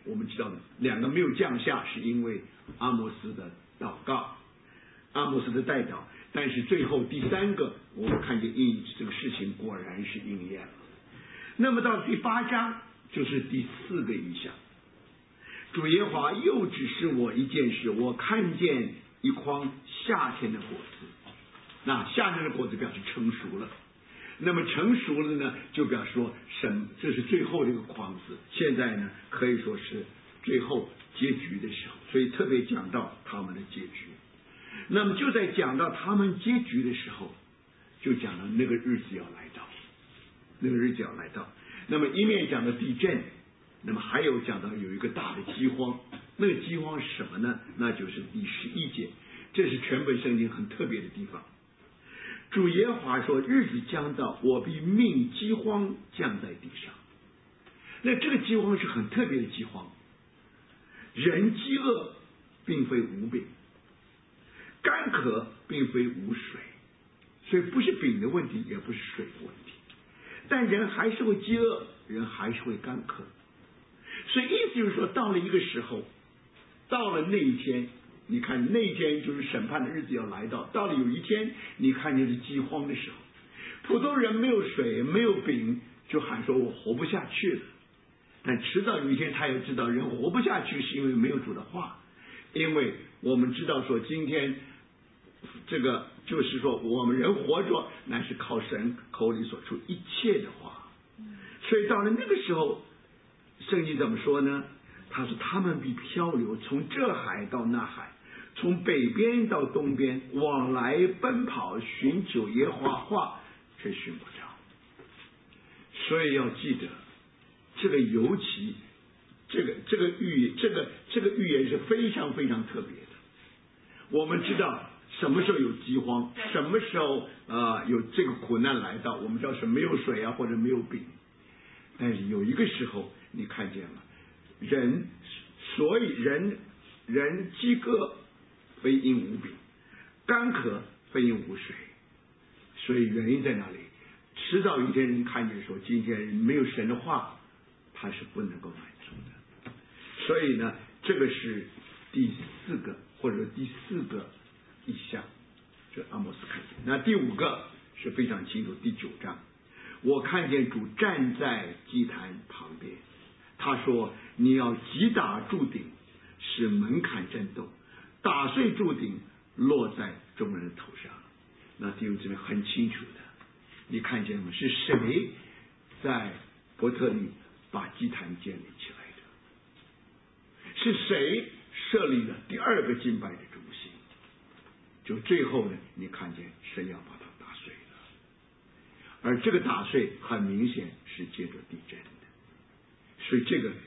我们知道的2个没有降下，是因为阿摩斯的祷告，阿摩斯的代祷。但是最后第3个，我们看见这个事情果然是应验了。那么到第8章就是第4个异象，主耶和华又指示我一件事，我看见一筐夏天的果子。那夏天的果子表示成熟了，那么成熟了呢，就表示说这是最后的一个筐子，现在呢可以说是最后结局的时候，所以特别讲到他们的结局。那么就在讲到他们结局的时候，就讲到那个日子要来到，那个日子要来到。那么一面讲到地震，那么还有讲到有一个大的饥荒。那个饥荒是什么呢？那就是第11节，这是全本圣经很特别的地方。主耶和华说，日子将到，我必命饥荒降在地上。那这个饥荒是很特别的饥荒，人饥饿并非无饼，干渴并非无水，所以不是饼的问题，也不是水的问题，但人还是会饥饿，人还是会干渴。所以意思就是说，到了一个时候，到了那一天，你看那一天就是审判的日子要来到，到了有一天你看见是饥荒的时候，普通人没有水没有饼，就喊说我活不下去了。但迟早有一天他也知道，人活不下去是因为没有主的话，因为我们知道说今天这个就是说我们人活着乃是靠神口里所出一切的话。所以到了那个时候，圣经怎么说呢？他说他们必漂流，从这海到那海，从北边到东边，往来奔跑，寻求耶和华话，却寻不着。所以要记得，这个尤其这个预言是非常非常特别的。我们知道什么时候有饥荒，什么时候有这个苦难来到，我们知道是没有水啊，或者没有饼。但是有一个时候你看见了，所以人饥饿非因无饼，干渴非因无水。所以原因在哪里？迟早有一天人看见说，今天没有神的话，他是不能够满足的。所以呢，这个是第4个或者第4个异象，这阿摩斯看见。那第5个是非常清楚，第9章，我看见主站在祭坛旁边，他说你要击打柱顶，使门槛震动，打碎柱顶，落在众人的头上。那弟兄姊妹很清楚的，你看见吗？是谁在伯特利把祭坛建立起来的？是谁设立了第2个敬拜的中心？就最后呢，你看见神要把它打碎了，而这个打碎很明显是借着地震的。所以这个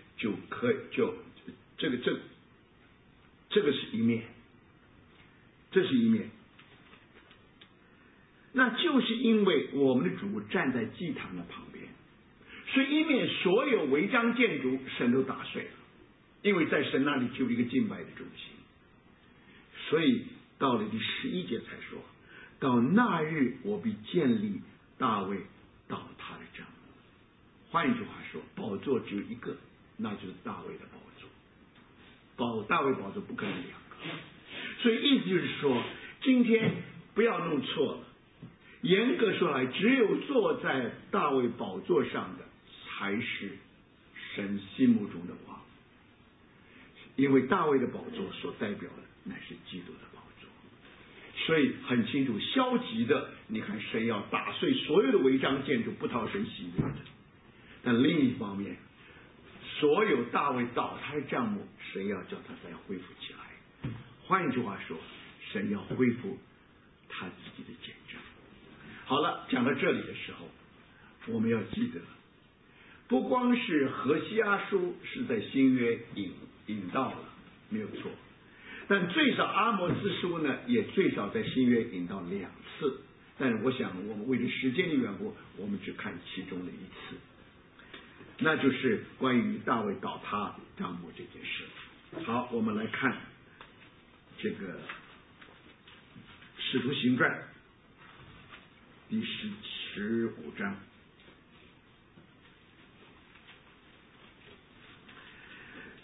这个是一面，这是一面。那就是因为我们的主站在祭坛的旁边，所以一面所有违章建筑神都打碎了，因为在神那里就有一个敬拜的中心。所以到了第11节才说，到那日我必建立大卫倒塌的帐幕。换一句话说，宝座只有一个，那就是大卫的宝座。大卫宝座不可能2个，所以意思就是说，今天不要弄错了。严格说来，只有坐在大卫宝座上的才是神心目中的王，因为大卫的宝座所代表的乃是基督的宝座。所以很清楚，消极的你看神要打碎所有的违章建筑，不讨神喜悦的。但另一方面，所有大卫倒塌的帐幕，神要叫他再恢复起来。换一句话说，神要恢复他自己的见证。好了，讲到这里的时候，我们要记得，不光是何西阿书是在新约引到了，没有错，但最少阿摩斯书呢，也最少在新约引到2次。但是我想，我们为了时间的缘故，我们只看其中的1次，那就是关于大卫倒塌帐幕这件事。好，我们来看这个使徒行传第15章。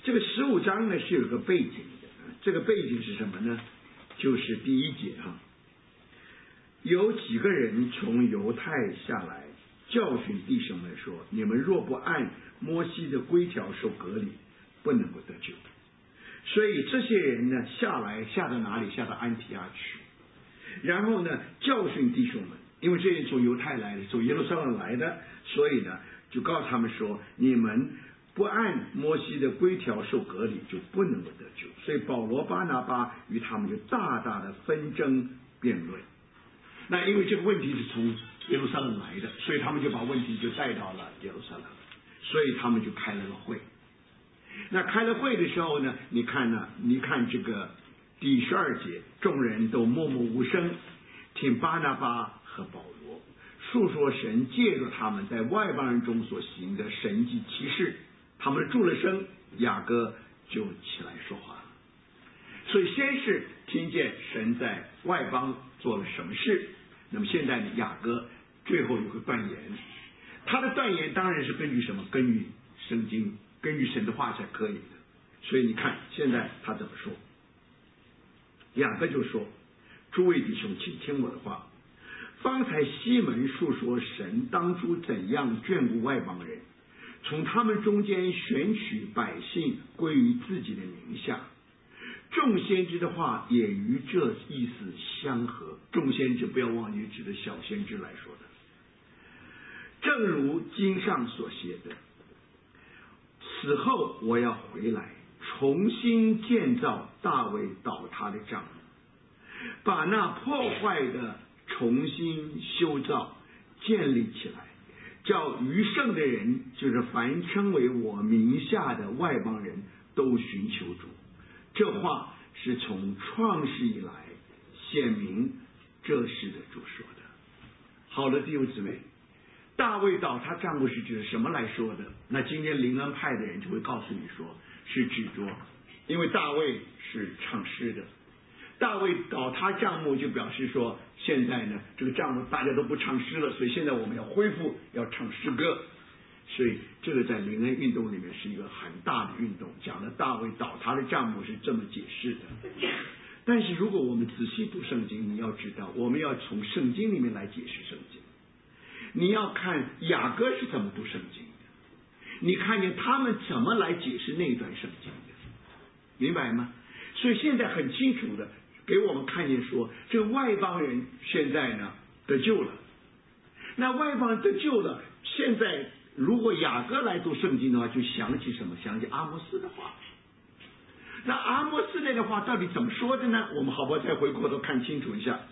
这个15章呢是有个背景的，这个背景是什么呢？就是第1节有几个人从犹太下来，教训弟兄们说：你们若不按摩西的规条受割礼，不能够得救。所以这些人呢下到哪里？下到安提阿去，然后呢教训弟兄们，因为这些人从犹太来的，从耶路撒冷来的，所以呢就告诉他们说：你们不按摩西的规条受割礼，就不能够得救。所以保罗巴拿巴与他们就大大的纷争辩论。那因为这个问题是从耶路撒冷来的，所以他们就把问题就带到了耶路撒冷，所以他们就开了个会。那开了会的时候呢，你看这个第12节，众人都默默无声，听巴拿巴和保罗述说神借着他们在外邦人中所行的神迹奇事。他们住了声，雅各就起来说话了。所以先是听见神在外邦做了什么事，那么现在呢，雅各最后有个断言，他的断言当然是根据什么？根据圣经，根据神的话才可以的。所以你看现在他怎么说？雅各就说：诸位弟兄，请听我的话。方才西门述说神当初怎样眷顾外邦人，从他们中间选取百姓归于自己的名下。众先知的话也与这意思相合。众先知不要忘记指的小先知来说的。正如经上所写的：此后我要回来，重新建造大卫倒塌的帐幕，把那破坏的重新修造建立起来，叫余剩的人，就是凡称为我名下的外邦人，都寻求主。这话是从创世以来显明这事的主说的。好了，弟兄姊妹，大卫倒塌帐幕是指什么来说的？那今天灵恩派的人就会告诉你说，是指着，因为大卫是唱诗的，大卫倒塌帐幕就表示说，现在呢这个帐幕大家都不唱诗了，所以现在我们要恢复，要唱诗歌。所以这个在灵恩运动里面是一个很大的运动，讲的大卫倒塌的帐幕是这么解释的。但是如果我们仔细读圣经，你要知道，我们要从圣经里面来解释圣经。你要看雅各是怎么读圣经的，你看见他们怎么来解释那一段圣经的，明白吗？所以现在很清楚的给我们看见说，这个外邦人现在呢得救了。那外邦人得救了，现在如果雅各来读圣经的话，就想起什么？想起阿摩斯的话。那阿摩斯那的话到底怎么说的呢？我们好不好再回过头看清楚一下？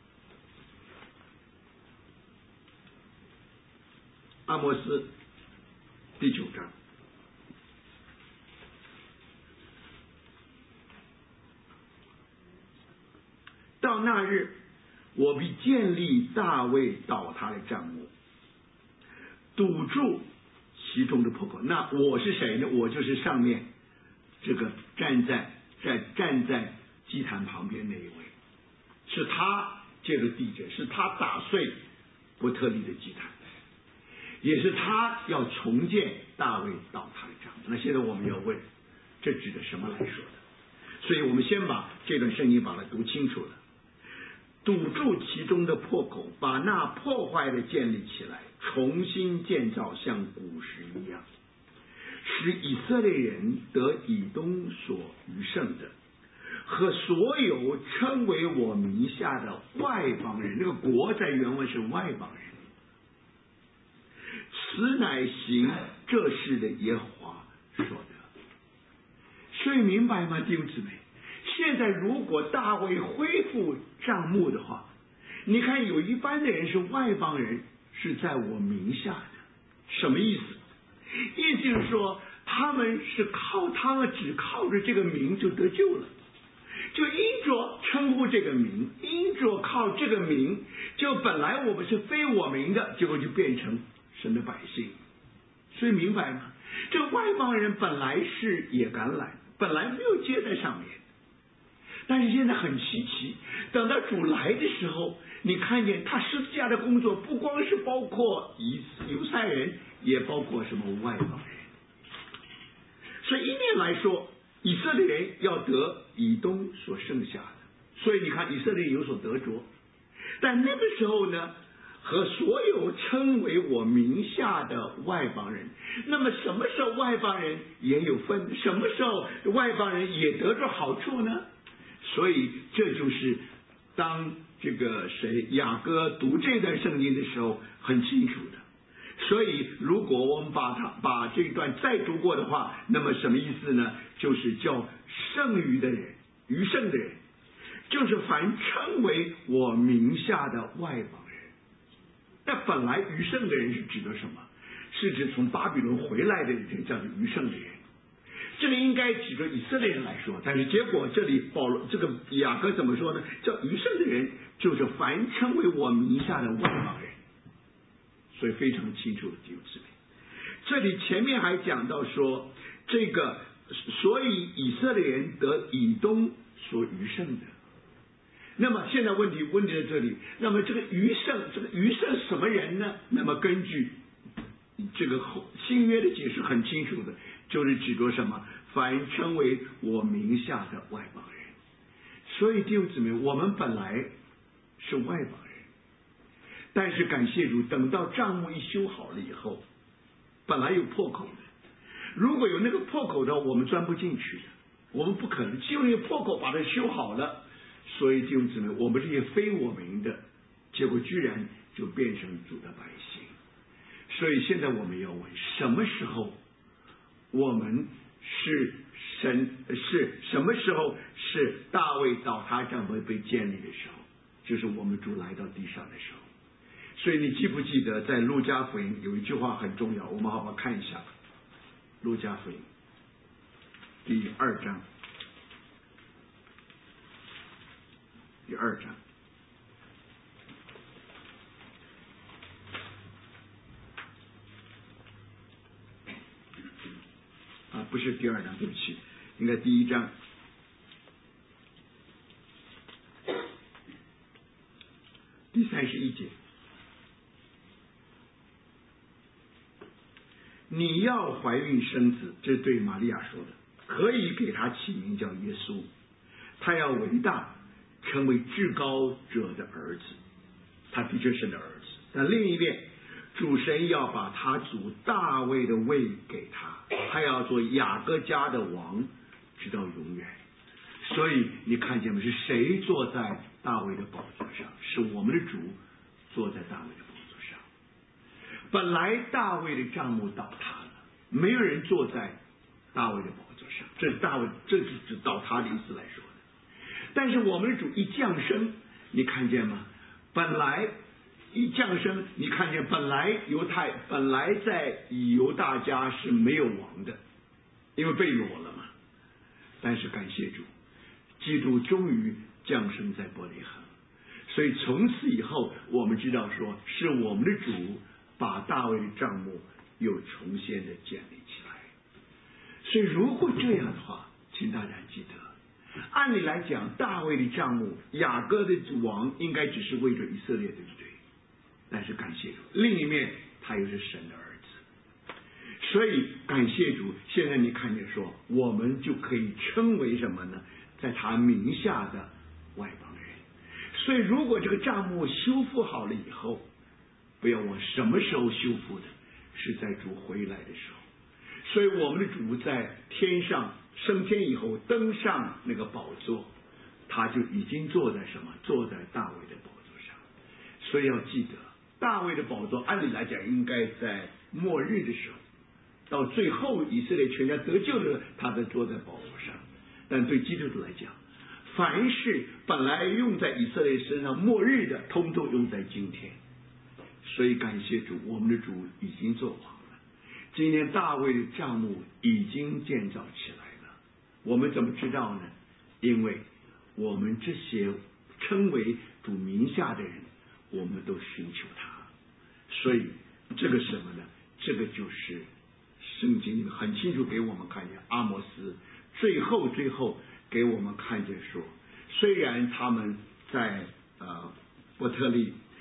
阿摩斯第9章，到那日，我必建立大卫倒塌的帐幕，堵住其中的破口。那我是谁呢？我就是上面这个站在祭坛旁边那一位，是他借着地震，是他打碎伯特利的祭坛，也是他要重建大卫倒塌的帐幕。那现在我们要问，这指的什么来说的？所以我们先把这段圣经把它读清楚了。堵住其中的破口，把那破坏的建立起来，重新建造，像古时一样，使以色列人得以东所余剩的，和所有称为我名下的外邦人。那个国在原文是外邦人。此乃行这事的耶和华说的。所以明白吗，弟兄姊妹？现在如果大卫恢复帐幕的话，你看有一般的人是外邦人，是在我名下的，什么意思？意思就是说，他们只靠着这个名就得救了，就因着称呼这个名，因着靠这个名，就本来我们是非我名的，结果就变成神的百姓。所以明白吗？这个外邦人本来是野橄榄，本来没有接在上面，但是现在很稀奇，等到主来的时候，你看见他十字架的工作不光是包括犹太人，也包括什么外邦人。 所以一面来说，以色列人要得以东所剩下的，所以你看以色列有所得着。但那个时候呢，和所有称为我名下的外邦人，那么什么时候外邦人也有份？什么时候外邦人也得着好处呢？所以这就是当这个雅各读这段圣经的时候很清楚的。所以如果我们把这一段再读过的话，那么什么意思呢？就是叫剩余的人，余剩的人，就是凡称为我名下的外邦人。那本来余剩的人是指的什么？是指从巴比伦回来的人叫做余剩的人。这个应该指着以色列人来说，但是结果这里这个雅各怎么说呢？叫余剩的人，就是凡称为我名下的外邦人。所以非常清楚的弟兄姊妹，这里前面还讲到说，这个所以以色列人得以东所余剩的。那么现在问题在这里，那么这个余剩什么人呢？那么根据这个新约的解释很清楚的，就是指着什么？凡称为我名下的外邦人。所以弟兄姊妹，我们本来是外邦人。但是感谢主，等到帐幕一修好了以后，本来有破口的，如果有那个破口的话，我们钻不进去的，我们不可能就那个破口把它修好了。所以弟兄姊妹，我们这些非我民的，结果居然就变成主的百姓。所以现在我们要问，什么时候我们是什么时候是大卫倒塌帐幕被建立的时候？就是我们主来到地上的时候。所以你记不记得在路加福音有一句话很重要，我们好好看一下路加福音第2章不是第2章，对不起，应该第1章第31节。你要怀孕生子，这是对玛利亚说的，可以给他起名叫耶稣，他要伟大，成为至高者的儿子。他的确是的儿子。但另一边，主神要把他祖大卫的位给他，他要做雅各家的王，直到永远。所以你看见没？是谁坐在大卫的宝座上？是我们的主坐在大卫的宝座上。本来大卫的帐幕倒塌了，没有人坐在大卫的宝座上，这是指倒塌的意思来说的。但是我们的主一降生，你看见吗？本来一降生，你看见本来在犹大家是没有王的，因为被掳了嘛。但是感谢主，基督终于降生在伯利恒，所以从此以后，我们知道说是我们的主把大卫的帐幕又重新的建立起来。所以如果这样的话，请大家记得，按理来讲，大卫的帐幕，雅各的王应该只是为着以色列，对不对？但是感谢主，另一面他又是神的儿子，所以感谢主，现在你看见说，我们就可以称为什么呢？在他名下的外邦人。所以如果这个帐幕修复好了以后，不要问什么时候修复的，是在主回来的时候。所以我们的主在天上升天以后登上那个宝座，他就已经坐在什么？坐在大卫的宝座上。所以要记得，大卫的宝座按理来讲应该在末日的时候，到最后以色列全家得救的时候，他才坐在宝座上。但对基督徒来讲，凡是本来用在以色列身上末日的，通通用在今天。所以感谢主，我们的主已经做王了。今天大卫的帐幕已经建造起来了。我们怎么知道呢？因为我们这些称为主名下的人，我们都寻求他。所以这个什么呢？这个就是圣经很清楚给我们看见，阿摩斯最后给我们看见说，虽然他们在伯特利